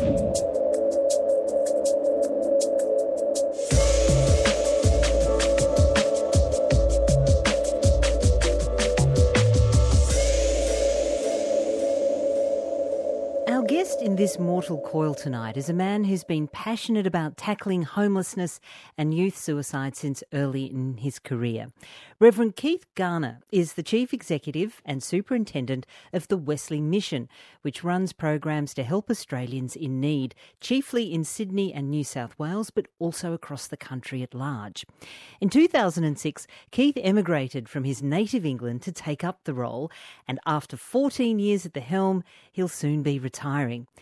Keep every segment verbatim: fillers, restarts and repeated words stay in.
Our guest in this mortal coil tonight is a man who's been passionate about tackling homelessness and youth suicide since early in his career. Reverend Keith Garner is the Chief Executive and Superintendent of the Wesley Mission, which runs programs to help Australians in need, chiefly in Sydney and New South Wales, but also across the country at large. In two thousand six, Keith emigrated from his native England to take up the role, and after fourteen years at the helm, he'll soon be retiring.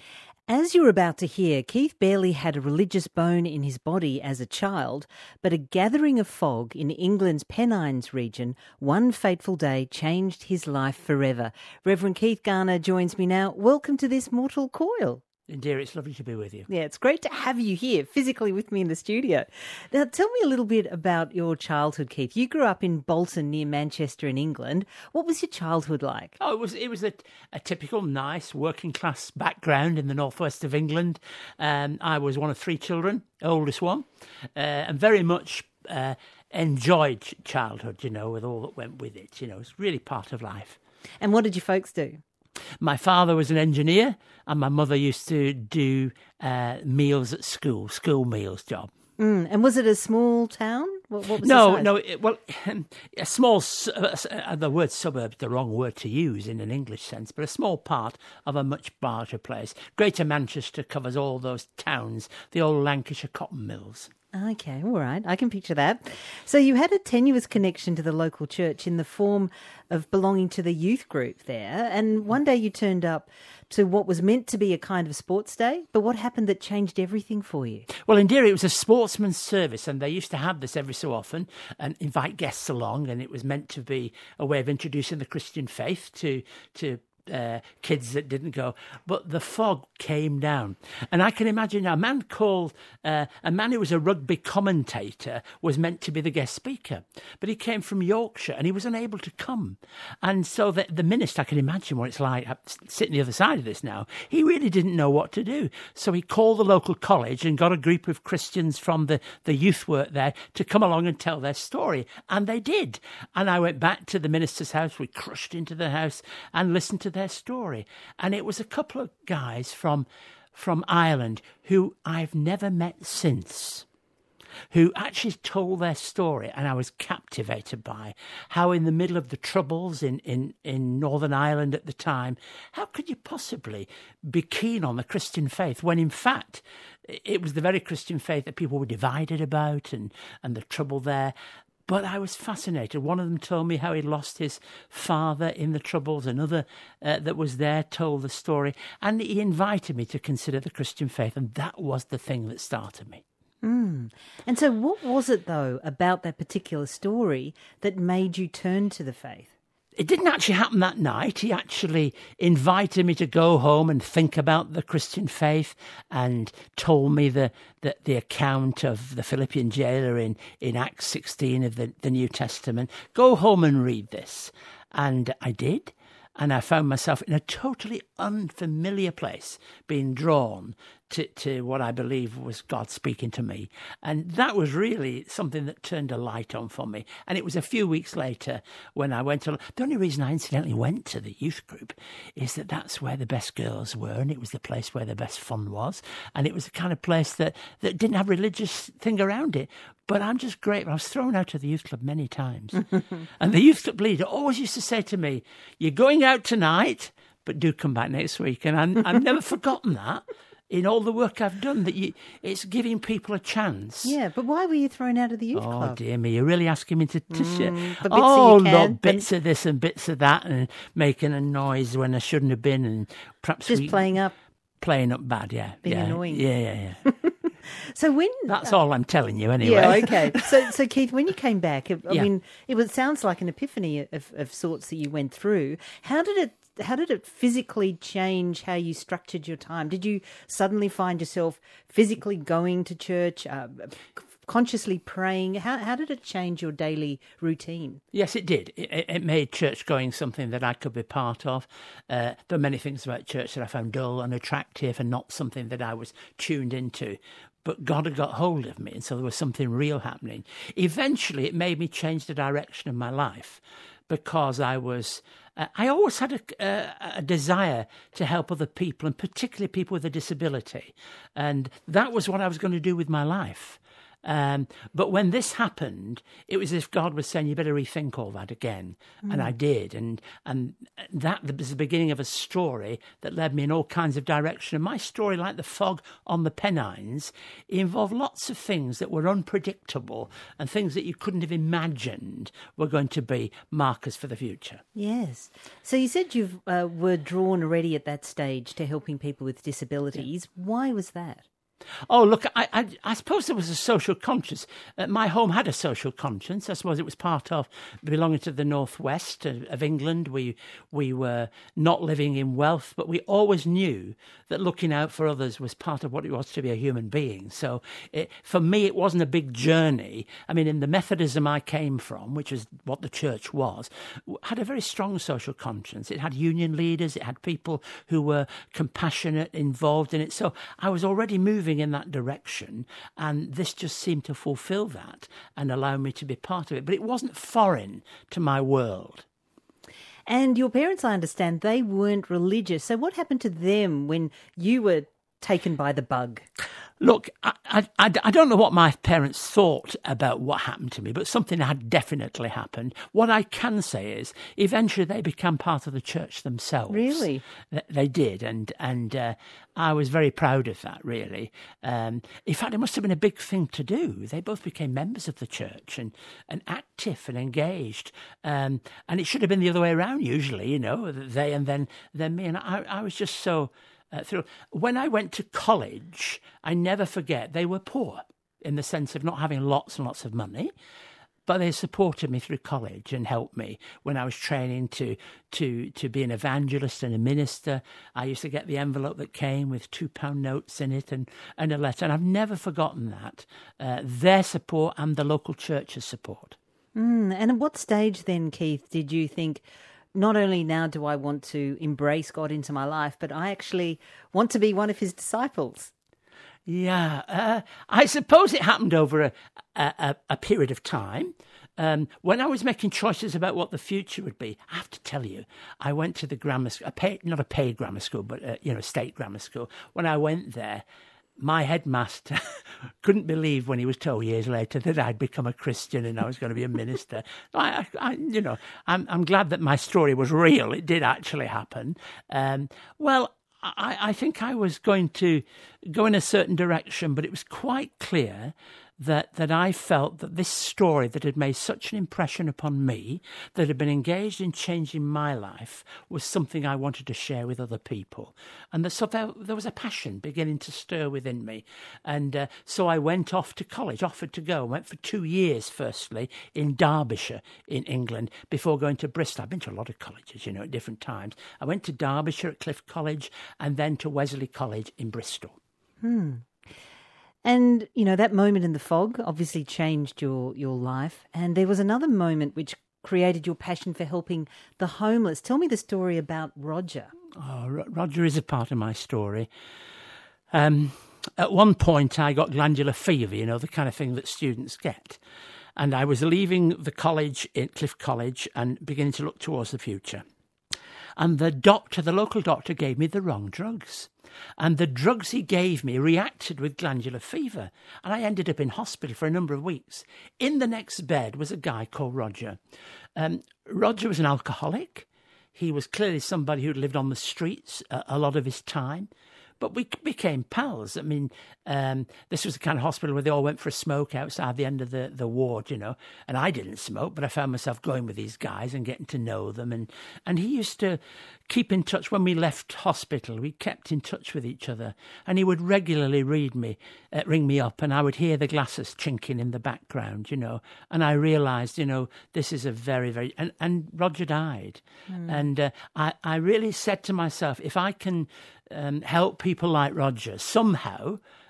As you're about to hear, Keith barely had a religious bone in his body as a child, but a gathering of fog in England's Pennines region one fateful day changed his life forever. Reverend Keith Garner joins me now. Welcome to this mortal coil. Dear, it's lovely to be with you. Yeah, it's great to have you here physically with me in the studio. Now, tell me a little bit about your childhood, Keith. You grew up in Bolton near Manchester in England. What was your childhood like? Oh, it was it was a, a typical nice working class background in the northwest of England. Um, I was one of three children, oldest one, uh, and very much uh, enjoyed childhood, you know, with all that went with it. You know, it's really part of life. And what did your folks do? My father was an engineer and my mother used to do uh, meals at school, school meals job. Mm, and was it a small town? What, what was no, the size? no. It, well, a small, uh, the word suburb's the wrong word to use in an English sense, but a small part of a much larger place. Greater Manchester covers all those towns, the old Lancashire cotton mills. Okay, all right. I can picture that. So you had a tenuous connection to the local church in the form of belonging to the youth group there, and one day you turned up to what was meant to be a kind of sports day, but what happened that changed everything for you? Well, in Derry, it was a sportsman's service, and they used to have this every so often and invite guests along, and it was meant to be a way of introducing the Christian faith to to Uh, kids that didn't go, but the fog came down, and I can imagine a man called uh, a man who was a rugby commentator was meant to be the guest speaker, but he came from Yorkshire and he was unable to come, and so the, the minister, I can imagine what it's like sitting the other side of this now, he really didn't know what to do, so he called the local college and got a group of Christians from the, the youth work there to come along and tell their story, and they did, and I went back to the minister's house, we crushed into the house and listened to their story, and it was a couple of guys from from Ireland who I've never met since, who actually told their story, and I was captivated by how in the middle of the troubles in, in, in Northern Ireland at the time, how could you possibly be keen on the Christian faith when in fact it was the very Christian faith that people were divided about and, and the trouble there. But I was fascinated. One of them told me how he lost his father in the Troubles. Another uh, that was there told the story. And he invited me to consider the Christian faith. And that was the thing that started me. Mm. And so what was it, though, about that particular story that made you turn to the faith? It didn't actually happen that night. He actually invited me to go home and think about the Christian faith and told me the the, the account of the Philippian jailer in, in Acts sixteen of the, the New Testament. Go home and read this. And I did. And I found myself in a totally unfamiliar place, being drawn to, to what I believe was God speaking to me. And that was really something that turned a light on for me. And it was a few weeks later when I went to... The only reason I incidentally went to the youth group is that that's where the best girls were, and it was the place where the best fun was. And it was the kind of place that, that didn't have a religious thing around it. But I'm just grateful. I was thrown out of the youth club many times. And the youth club leader always used to say to me, you're going out tonight, but do come back next week. And I'm, I've never forgotten that in all the work I've done, that you, it's giving people a chance. Yeah, but why were you thrown out of the youth oh, club? Oh, dear me, you're really asking me to... to mm, sh- bits oh, you can, look, bits of this and bits of that and making a noise when I shouldn't have been and perhaps... Just we, playing up. Playing up bad, yeah. Being yeah, annoying. Yeah, yeah, yeah. So when that's uh, all I'm telling you anyway. Yeah, okay. So, so Keith, when you came back, I yeah. mean, it was sounds like an epiphany of, of sorts that you went through. How did it? How did it physically change how you structured your time? Did you suddenly find yourself physically going to church, uh, consciously praying. How, how did it change your daily routine? Yes, it did. It, it made church going something that I could be part of. Uh, there are many things about church that I found dull and unattractive and not something that I was tuned into. But God had got hold of me, and so there was something real happening. Eventually, it made me change the direction of my life because I was... Uh, I always had a, a, a desire to help other people, and particularly people with a disability. And that was what I was going to do with my life. Um, but when this happened, it was as if God was saying, you better rethink all that again. Mm. And I did. And and that was the beginning of a story that led me in all kinds of direction. And my story, like the fog on the Pennines, involved lots of things that were unpredictable and things that you couldn't have imagined were going to be markers for the future. Yes. So you said you uh, were drawn already at that stage to helping people with disabilities. Yeah. Why was that? Oh, look, I, I, I suppose there was a social conscience. Uh, my home had a social conscience. I suppose it was part of belonging to the northwest of, of England. We we were not living in wealth, but we always knew that looking out for others was part of what it was to be a human being. So it, for me, it wasn't a big journey. I mean, in the Methodism I came from, which is what the church was, had a very strong social conscience. It had union leaders. It had people who were compassionate, involved in it. So I was already moving in that direction, and this just seemed to fulfill that and allow me to be part of it. But it wasn't foreign to my world. And your parents, I understand, they weren't religious. So what happened to them when you were taken by the bug? Look, I, I, I don't know what my parents thought about what happened to me, but something had definitely happened. What I can say is eventually they became part of the church themselves. Really? They, they did, and and uh, I was very proud of that, really. Um, in fact, it must have been a big thing to do. They both became members of the church and, and active and engaged. Um, and it should have been the other way around usually, you know, they and then, then me. And I, I was just so... Uh, through. When I went to college, I never forget, they were poor in the sense of not having lots and lots of money, but they supported me through college and helped me when I was training to to to be an evangelist and a minister. I used to get the envelope that came with two pound notes in it and, and a letter, and I've never forgotten that, uh, their support and the local church's support. Mm, and at what stage then, Keith, did you think, not only now do I want to embrace God into my life, but I actually want to be one of his disciples? Yeah, uh, I suppose it happened over a, a, a period of time. Um, when I was making choices about what the future would be, I have to tell you, I went to the grammar school, a paid, not a paid grammar school, but a, you know, state grammar school. When I went there, my headmaster couldn't believe when he was told years later that I'd become a Christian and I was going to be a minister. I, I, you know, I'm, I'm glad that my story was real. It did actually happen. Um, well, I, I think I was going to go in a certain direction, but it was quite clear that that I felt that this story that had made such an impression upon me, that had been engaged in changing my life, was something I wanted to share with other people. And the, so there, there was a passion beginning to stir within me. And uh, so I went off to college, offered to go, went for two years, firstly, in Derbyshire in England, before going to Bristol. I've been to a lot of colleges, you know, at different times. I went to Derbyshire at Cliff College and then to Wesley College in Bristol. Hmm. And, you know, that moment in the fog obviously changed your, your life. And there was another moment which created your passion for helping the homeless. Tell me the story about Roger. Oh, Roger is a part of my story. Um, at one point, I got glandular fever, you know, the kind of thing that students get. And I was leaving the college, at Cliff College, and beginning to look towards the future. And the doctor, the local doctor, gave me the wrong drugs. And the drugs he gave me reacted with glandular fever. And I ended up in hospital for a number of weeks. In the next bed was a guy called Roger. Um, Roger was an alcoholic. He was clearly somebody who'd lived on the streets a, a lot of his time. But we became pals. I mean, um, this was the kind of hospital where they all went for a smoke outside the end of the, the ward, you know. And I didn't smoke, but I found myself going with these guys and getting to know them. And, and he used to keep in touch. When we left hospital, we kept in touch with each other. And he would regularly read me, uh, ring me up, and I would hear the glasses chinking in the background, you know. And I realised, you know, this is a very, very... And, and Roger died. Mm. And uh, I, I really said to myself, if I can... Um, help people like Roger somehow,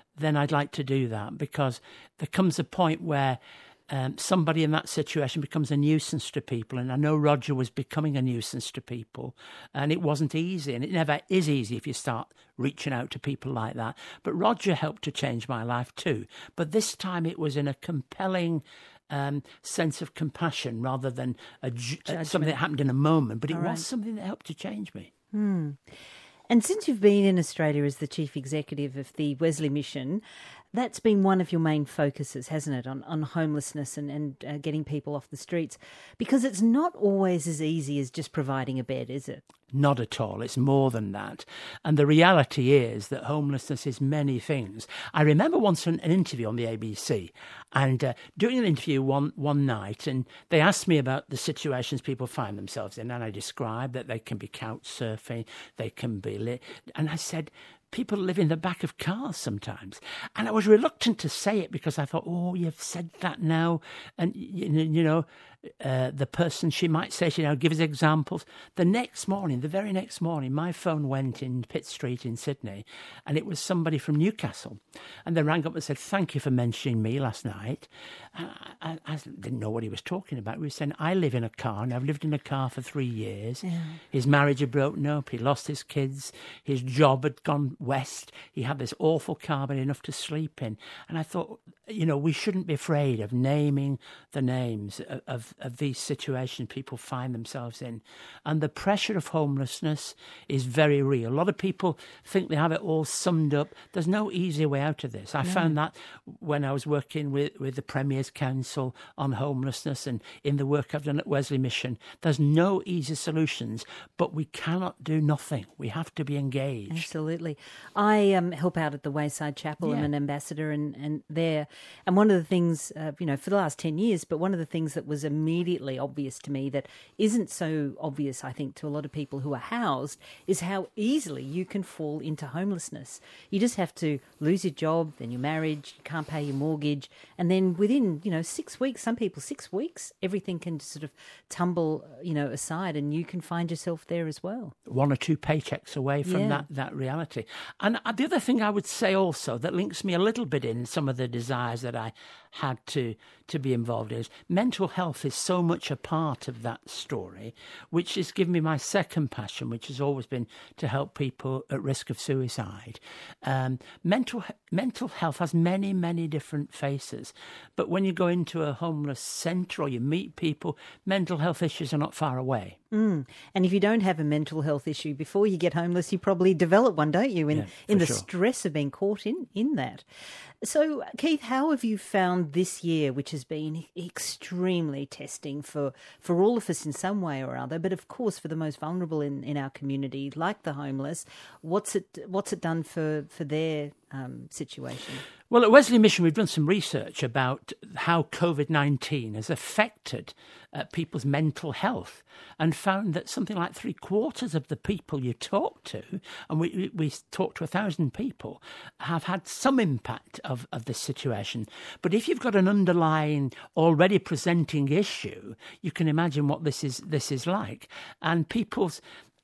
then I'd like to do that, because there comes a point where um, somebody in that situation becomes a nuisance to people. And I know Roger was becoming a nuisance to people, and it wasn't easy, and it never is easy if you start reaching out to people like that. But Roger helped to change my life too. But this time it was in a compelling Um, sense of compassion rather than a, uh, something that happened in a moment, but it All was right. something that helped to change me. Hmm. And since you've been in Australia as the chief executive of the Wesley Mission, that's been one of your main focuses, hasn't it, on, on homelessness and, and uh, getting people off the streets? Because it's not always as easy as just providing a bed, is it? Not at all. It's more than that. And the reality is that homelessness is many things. I remember once an, an interview on the A B C, and uh, doing an interview one, one night, and they asked me about the situations people find themselves in, and I described that they can be couch surfing, they can be lit, and I said, people live in the back of cars sometimes. And I was reluctant to say it because I thought, oh, you've said that now. And, you, you know, uh, the person, she might say, you know, give us examples. The next morning, the very next morning, my phone went in Pitt Street in Sydney, and it was somebody from Newcastle. And they rang up and said, thank you for mentioning me last night. And I, I, I didn't know what he was talking about. He was saying, I live in a car, and I've lived in a car for three years. Yeah. His marriage had broken up. He lost his kids. His job had gone west. He had this awful car, but enough to sleep in. And I thought, you know, we shouldn't be afraid of naming the names of, of, of these situations people find themselves in. And the pressure of homelessness is very real. A lot of people think they have it all summed up. There's no easy way out of this. I yeah. found that when I was working with, with the Premier's Council on homelessness and in the work I've done at Wesley Mission. There's no easy solutions, but we cannot do nothing. We have to be engaged. Absolutely. I um, help out at the Wayside Chapel. Yeah. I'm an ambassador and, and there. And one of the things, uh, you know, for the last ten years, but one of the things that was immediately obvious to me that isn't so obvious, I think, to a lot of people who are housed is how easily you can fall into homelessness. You just have to lose your job, then your marriage, you can't pay your mortgage, and then within, you know, six weeks, some people, six weeks, everything can sort of tumble, you know, aside and you can find yourself there as well. One or two paychecks away from yeah. that, that reality. And the other thing I would say also that links me a little bit in some of the desires that I had to to be involved in is mental health is so much a part of that story, which has given me my second passion, which has always been to help people at risk of suicide. Um, mental mental health has many, many different faces, but when you go into a homeless centre or you meet people, mental health issues are not far away. Mm. And if you don't have a mental health issue before you get homeless, you probably develop one, don't you, in, yeah, in the sure. stress of being caught in, in that. So, Keith, how have you found this year, which has been extremely testing for, for all of us in some way or other, but of course for the most vulnerable in, in our community, like the homeless, what's it what's it done for, for their um, situation? Well, at Wesley Mission, we've done some research about how COVID nineteen has affected uh, people's mental health and found that something like three quarters of the people you talk to, and we, we talked to a thousand people, have had some impact of, of this situation. But if you've got an underlying, already presenting issue, you can imagine what this is, this is like. And people's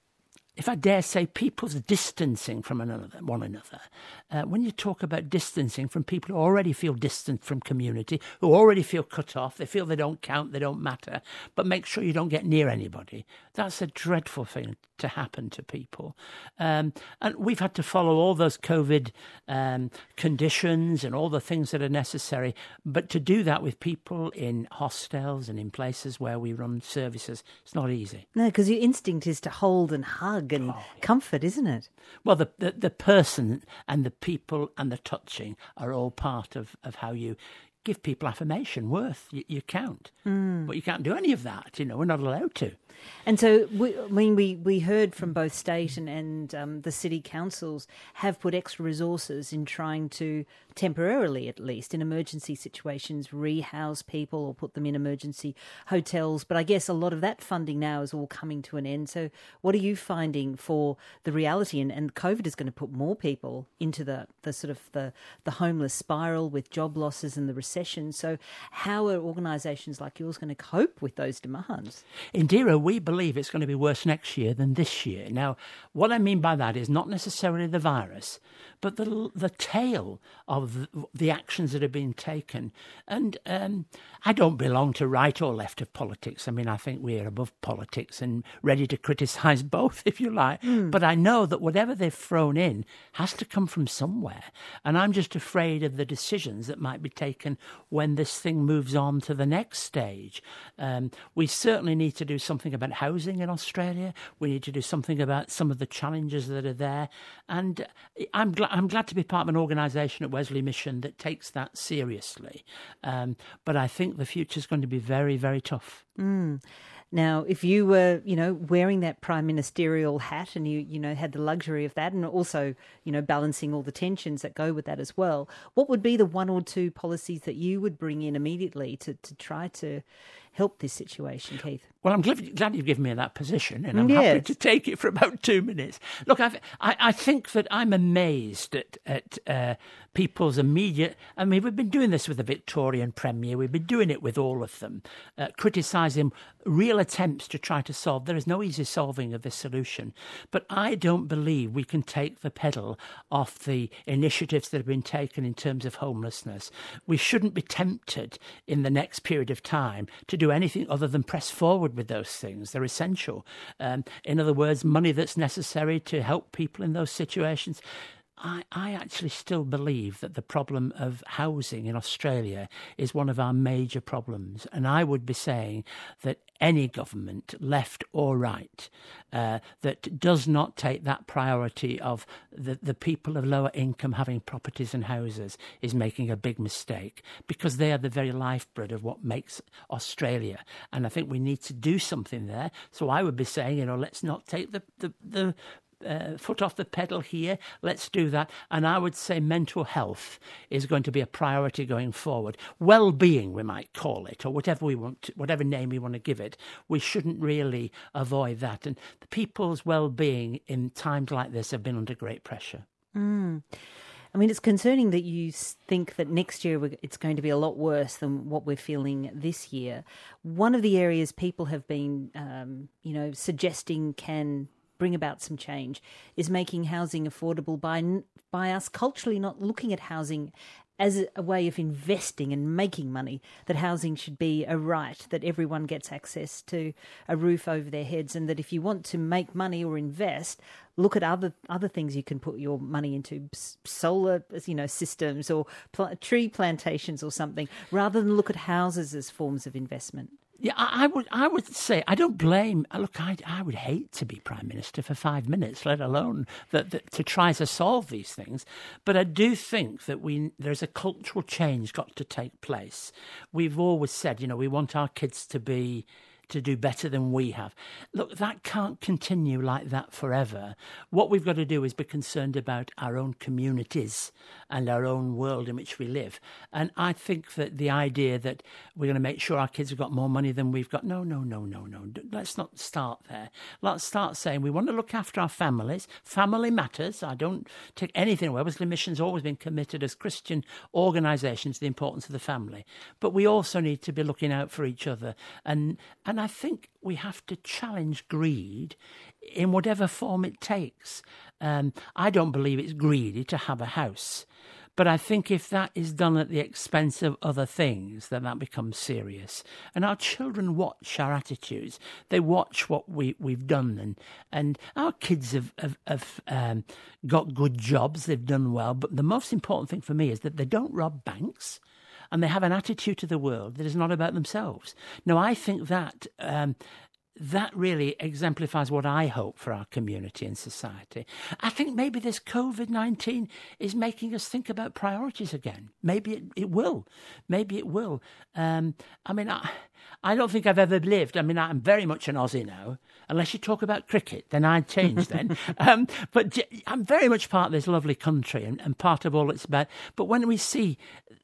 if I dare say, people's distancing from another, one another. Uh, when you talk about distancing from people who already feel distant from community, who already feel cut off, they feel they don't count, they don't matter, but make sure you don't get near anybody. That's a dreadful thing to happen to people. Um, and we've had to follow all those COVID um, conditions and all the things that are necessary. But to do that with people in hostels and in places where we run services, it's not easy. No, because your instinct is to hold and hug and oh, yeah. comfort, isn't it? Well, the, the the person and the people and the touching are all part of, of how you give people affirmation, worth. You, you count. Mm. But you can't do any of that. You know, we're not allowed to. And so, we, I mean, we, we heard from both state and, and um, the city councils have put extra resources in trying to, temporarily at least, in emergency situations, rehouse people or put them in emergency hotels. But I guess a lot of that funding now is all coming to an end. So what are you finding for the reality? And, and COVID is going to put more people into the, the sort of the, the homeless spiral with job losses and the recession. So how are organisations like yours going to cope with those demands? Indira, we believe it's going to be worse next year than this year. Now, what I mean by that is not necessarily the virus, but the the tale of the, the actions that have been taken. And um, I don't belong to right or left of politics. I mean, I think we're above politics and ready to criticise both, if you like. Mm. But I know that whatever they've thrown in has to come from somewhere. And I'm just afraid of the decisions that might be taken when this thing moves on to the next stage. Um, we certainly need to do something about housing in Australia. We need to do something about some of the challenges that are there. And I'm, gl- I'm glad to be part of an organisation at Wesley Mission that takes that seriously. Um, but I think the future is going to be very, very tough. Mm. Now, if you were, you know, wearing that prime ministerial hat and you, you know, had the luxury of that and also, you know, balancing all the tensions that go with that as well, what would be the one or two policies that you would bring in immediately to, to try to help this situation, Keith? Well, I'm glad, glad you've given me that position, and I'm yes. happy to take it for about two minutes. Look, I've, I I think that I'm amazed at, at uh, people's immediate... I mean, we've been doing this with the Victorian Premier. We've been doing it with all of them, uh, criticising real attempts to try to solve. There is no easy solving of this solution. But I don't believe we can take the pedal off the initiatives that have been taken in terms of homelessness. We shouldn't be tempted in the next period of time to do anything other than press forward with those things. They're essential. Um, in other words, money that's necessary to help people in those situations. I, I actually still believe that the problem of housing in Australia is one of our major problems. And I would be saying that any government, left or right, uh, that does not take that priority of the, the people of lower income having properties and houses is making a big mistake, because they are the very lifeblood of what makes Australia. And I think we need to do something there. So I would be saying, you know, let's not take the, the, the Uh, foot off the pedal here. Let's do that. And I would say mental health is going to be a priority going forward. Well-being, we might call it, or whatever we want, to, whatever name we want to give it. We shouldn't really avoid that. And the people's well-being in times like this have been under great pressure. Mm. I mean, it's concerning that you think that next year it's going to be a lot worse than what we're feeling this year. One of the areas people have been, um, you know, suggesting can bring about some change is making housing affordable by by us culturally not looking at housing as a way of investing and making money, that housing should be a right, that everyone gets access to a roof over their heads, and that if you want to make money or invest, look at other other things you can put your money into, solar, you know, systems or pl- tree plantations or something, rather than look at houses as forms of investment. Yeah, I, I would. I would say I don't blame. Look, I, I would hate to be Prime Minister for five minutes, let alone that, that to try to solve these things. But I do think that we there's a cultural change got to take place. We've always said, you know, we want our kids to be. to do better than we have. Look, that can't continue like that forever. What we've got to do is be concerned about our own communities and our own world in which we live. And I think that the idea that we're going to make sure our kids have got more money than we've got, no, no, no, no, no. Let's not start there. Let's start saying we want to look after our families. Family matters. I don't take anything away. Wesley Mission's always been committed as Christian organisations to the importance of the family. But we also need to be looking out for each other. And, and And I think we have to challenge greed in whatever form it takes. Um, I don't believe it's greedy to have a house. But I think if that is done at the expense of other things, then that becomes serious. And our children watch our attitudes. They watch what we, we've done. And, and our kids have, have, have um, got good jobs. They've done well. But the most important thing for me is that they don't rob banks. And they have an attitude to the world that is not about themselves. Now, I think that um, that really exemplifies what I hope for our community and society. I think maybe this COVID nineteen is making us think about priorities again. Maybe it, it will. Maybe it will. Um, I mean, I, I don't think I've ever lived. I mean, I'm very much an Aussie now. Unless you talk about cricket, then I'd change then. um, but I'm very much part of this lovely country and, and part of all it's about. But when we see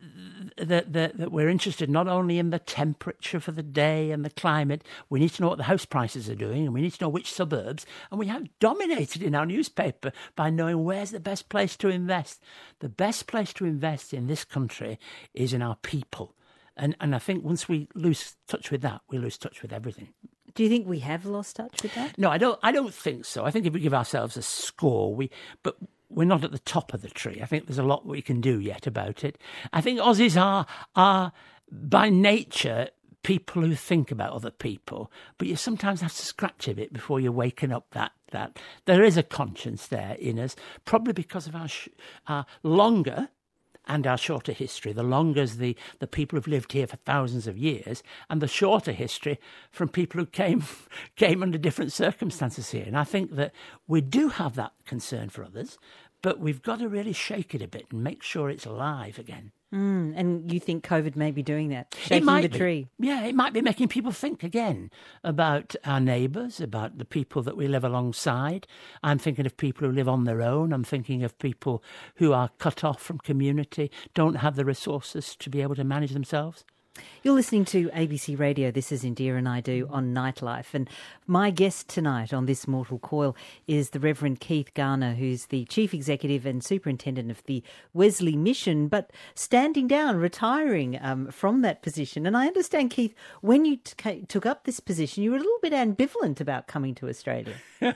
that, that, that we're interested not only in the temperature for the day and the climate, we need to know what the house prices are doing, and we need to know which suburbs. And we have dominated in our newspaper by knowing where's the best place to invest. The best place to invest in this country is in our people. And and I think once we lose touch with that, we lose touch with everything. Do you think we have lost touch with that? No, I don't. I don't think so. I think if we give ourselves a score, we. But we're not at the top of the tree. I think there's a lot we can do yet about it. I think Aussies are are by nature people who think about other people, but you sometimes have to scratch a bit before you're waking up that that there is a conscience there in us, probably because of our sh- our longer and our shorter history. The longer is the, the people who've lived here for thousands of years, and the shorter history from people who came came under different circumstances here. And I think that we do have that concern for others, but we've got to really shake it a bit and make sure it's alive again. Mm, and you think COVID may be doing that, shaking it might the be. tree? Yeah, it might be making people think again about our neighbours, about the people that we live alongside. I'm thinking of people who live on their own. I'm thinking of people who are cut off from community, don't have the resources to be able to manage themselves. You're listening to A B C Radio. This is Indira and I Do on Nightlife. And my guest tonight on This Mortal Coil is the Reverend Keith Garner, who's the Chief Executive and Superintendent of the Wesley Mission, but standing down, retiring um, from that position. And I understand, Keith, when you t- took up this position, you were a little bit ambivalent about coming to Australia.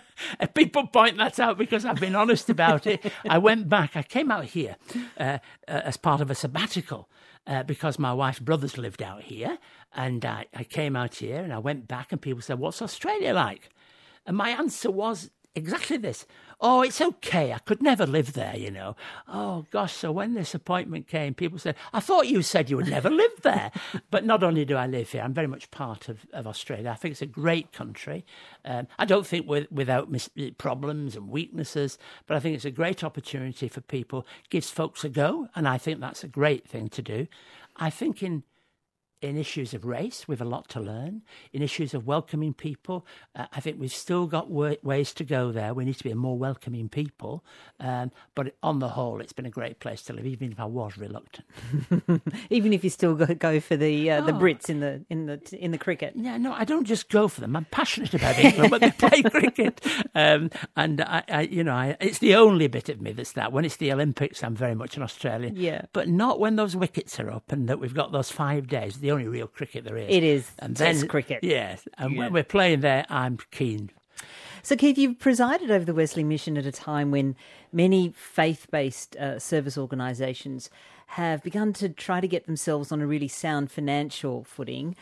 People point that out because I've been honest about it. I went back. I came out here uh, uh, as part of a sabbatical. Uh, because my wife's brothers lived out here, and I, I came out here and I went back, and people said, "What's Australia like?" And my answer was exactly this: "Oh, it's okay. I could never live there, you know." Oh, gosh. So when this appointment came, people said, "I thought you said you would never live there." But not only do I live here, I'm very much part of, of Australia. I think it's a great country. Um, I don't think we're without mis- problems and weaknesses, but I think it's a great opportunity for people. Gives folks a go, and I think that's a great thing to do. I think in In issues of race, we've a lot to learn. In issues of welcoming people, uh, I think we've still got w- ways to go there. We need to be a more welcoming people. Um, but on the whole, it's been a great place to live, even if I was reluctant. Even if you still go, go for the uh, oh. the Brits in the in the in the cricket. Yeah, no, I don't just go for them. I'm passionate about England, but they play cricket, um, and I, I, you know, I, it's the only bit of me that's that. When it's the Olympics, I'm very much an Australian. Yeah, but not when those wickets are up and that we've got those five days. The only real cricket there is. It is. And Test then, cricket. Yes. And yeah. when we're playing there, I'm keen. So, Keith, you've presided over the Wesley Mission at a time when many faith-based uh, service organisations have begun to try to get themselves on a really sound financial footing.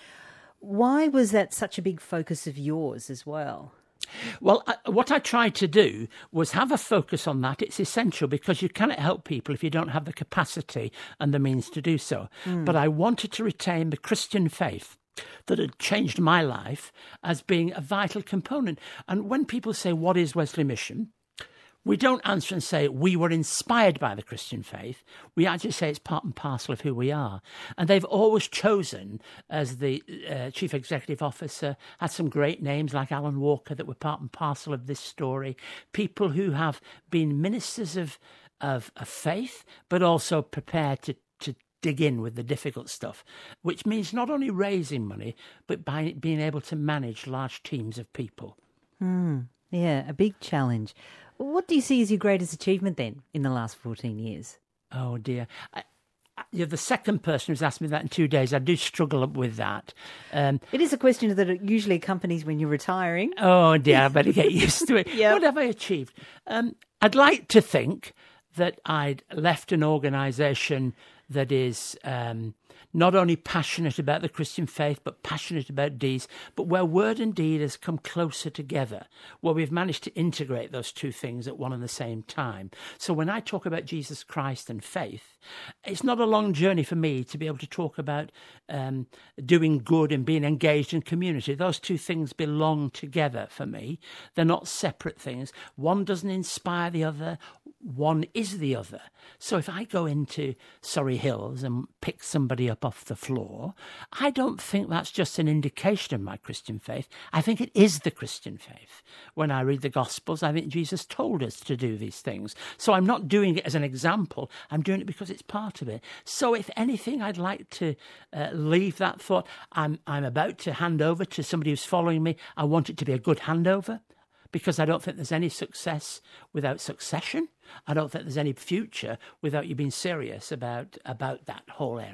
Why was that such a big focus of yours as well? Well, I, what I tried to do was have a focus on that. It's essential because you cannot help people if you don't have the capacity and the means to do so. Mm. But I wanted to retain the Christian faith that had changed my life as being a vital component. And when people say, what is Wesley Mission? We don't answer and say we were inspired by the Christian faith. We actually say it's part and parcel of who we are. And they've always chosen, as the uh, chief executive officer, had some great names like Alan Walker that were part and parcel of this story. People who have been ministers of of, of faith, but also prepared to, to dig in with the difficult stuff, which means not only raising money, but by being able to manage large teams of people. Mm, yeah, a big challenge. What do you see as your greatest achievement then in the last fourteen years? Oh dear. I, I, you're the second person who's asked me that in two days. I do struggle with that. Um, it is a question that usually accompanies when you're retiring. Oh dear, I better get used to it. Yep. What have I achieved? Um, I'd like to think that I'd left an organisation that is um, not only passionate about the Christian faith, but passionate about deeds, but where word and deed has come closer together, where we've managed to integrate those two things at one and the same time. So when I talk about Jesus Christ and faith, it's not a long journey for me to be able to talk about um, doing good and being engaged in community. Those two things belong together for me. They're not separate things. One doesn't inspire the other. One is the other. So if I go into Surrey Hills and pick somebody up off the floor, I don't think that's just an indication of my Christian faith. I think it is the Christian faith. When I read the Gospels, I think Jesus told us to do these things. So I'm not doing it as an example. I'm doing it because it's part of it. So if anything, I'd like to uh, leave that thought. I'm, I'm about to hand over to somebody who's following me. I want it to be a good handover, because I don't think there's any success without succession. I don't think there's any future without you being serious about, about that whole area.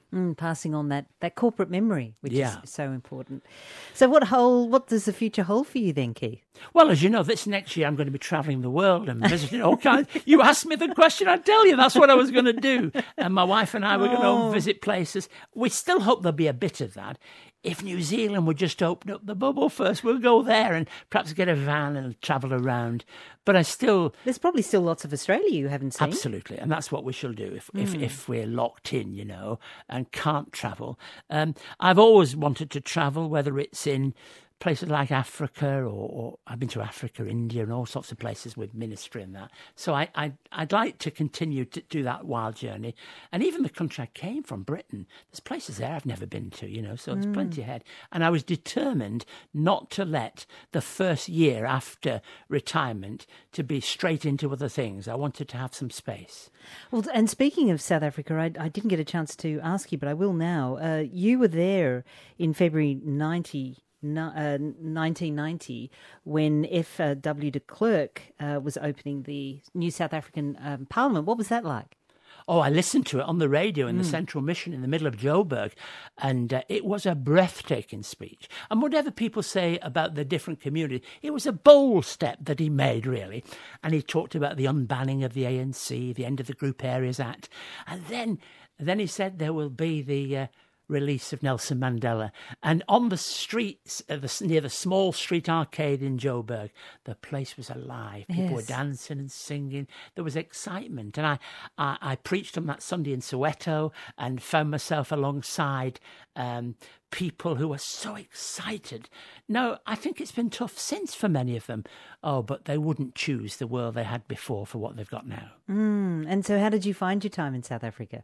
Mm, passing on that, that corporate memory, which Yeah. is so important. So what whole, what does the future hold for you then, Keith? Well, as you know, this next year I'm going to be travelling the world and visiting all kinds. You asked me the question, I tell you, that's what I was going to do. And my wife and I were going Oh. to visit places. We still hope there'll be a bit of that. If New Zealand would just open up the bubble first, we'll go there and perhaps get a van and travel around. But I still... There's probably still lots of Australia you haven't seen. Absolutely, and that's what we shall do if, Mm. if, if we're locked in, you know, and can't travel. Um, I've always wanted to travel, whether it's in places like Africa or, or I've been to Africa, India and all sorts of places with ministry and that. So I, I, I'd like to continue to do that wild journey. And even the country I came from, Britain, there's places there I've never been to, you know, so there's plenty ahead. And I was determined not to let the first year after retirement to be straight into other things. I wanted to have some space. Well, and speaking of South Africa, I, I didn't get a chance to ask you, but I will now. Uh, you were there in February ninety. No, uh, nineteen ninety, when F W de Klerk uh, was opening the new South African um, Parliament. What was that like? Oh, I listened to it on the radio in the Central Mission in the middle of Joburg, and uh, it was a breathtaking speech. And whatever people say about the different communities, it was a bold step that he made, really. And he talked about the unbanning of the A N C, the end of the Group Areas Act. And then, then he said there will be the... Uh, release of Nelson Mandela. And on the streets, uh, the, near the small street arcade in Joburg, the place was alive. People Yes. were dancing and singing. There was excitement. And I, I, I preached on that Sunday in Soweto and found myself alongside um, people who were so excited. No, I think it's been tough since for many of them. Oh, but they wouldn't choose the world they had before for what they've got now. Mm, and so how did you find your time in South Africa?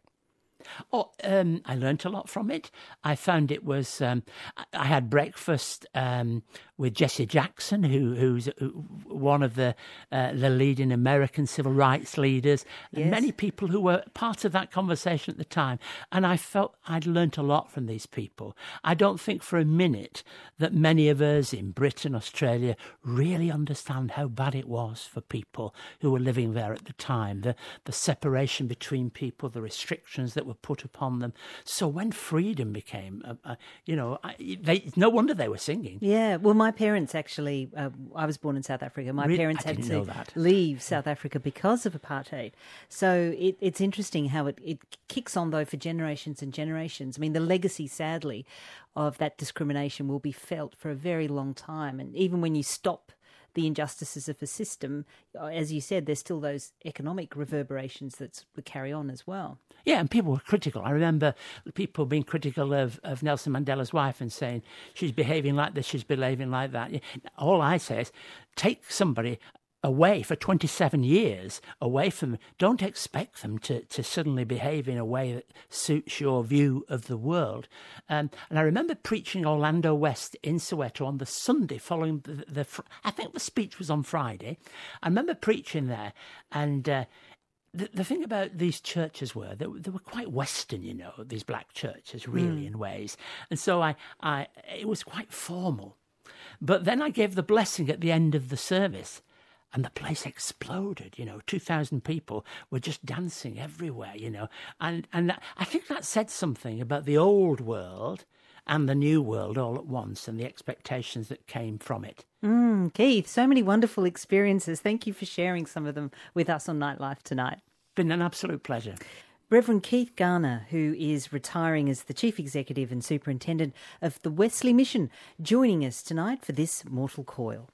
Oh, um, I learnt a lot from it. I found it was. Um, I- I had breakfast um, with Jesse Jackson, who, who's one of the uh, the leading American civil rights leaders, and Yes. many people who were part of that conversation at the time. And I felt I'd learnt a lot from these people. I don't think for a minute that many of us in Britain, Australia, really understand how bad it was for people who were living there at the time. The the separation between people, the restrictions that were put upon them. So when freedom became, uh, uh, you know, I, they, no wonder they were singing. Yeah, well, my parents actually, uh, I was born in South Africa. My Really? parents I had didn't to know that. leave South Africa because of apartheid. So it, it's interesting how it, it kicks on, though, for generations and generations. I mean, the legacy, sadly, of that discrimination will be felt for a very long time. And even when you stop the injustices of the system, as you said, there's still those economic reverberations that would carry on as well. Yeah, and people were critical. I remember people being critical of, of Nelson Mandela's wife and saying, she's behaving like this, she's behaving like that. All I say is, take somebody away for twenty-seven years, away from them. Don't expect them to, to suddenly behave in a way that suits your view of the world. Um, and I remember preaching Orlando West in Soweto on the Sunday following the, the, I think the speech was on Friday. I remember preaching there, and uh, The, the thing about these churches were they, they were quite Western, you know, these black churches, really, mm. in ways. And so I, I, it was quite formal. But then I gave the blessing at the end of the service, and the place exploded, you know, two thousand people were just dancing everywhere, you know. And, and I think that said something about the old world and the new world all at once and the expectations that came from it. Mm, Keith, so many wonderful experiences. Thank you for sharing some of them with us on Nightlife tonight. Been an absolute pleasure. Reverend Keith Garner, who is retiring as the Chief Executive and Superintendent of the Wesley Mission, joining us tonight for this Mortal Coil.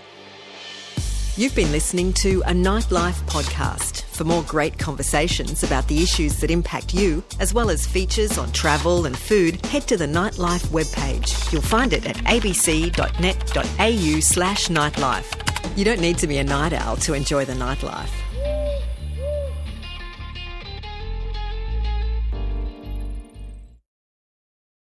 You've been listening to a Nightlife podcast. For more great conversations about the issues that impact you, as well as features on travel and food, head to the Nightlife webpage. You'll find it at abc.net.au slash nightlife. You don't need to be a night owl to enjoy the nightlife.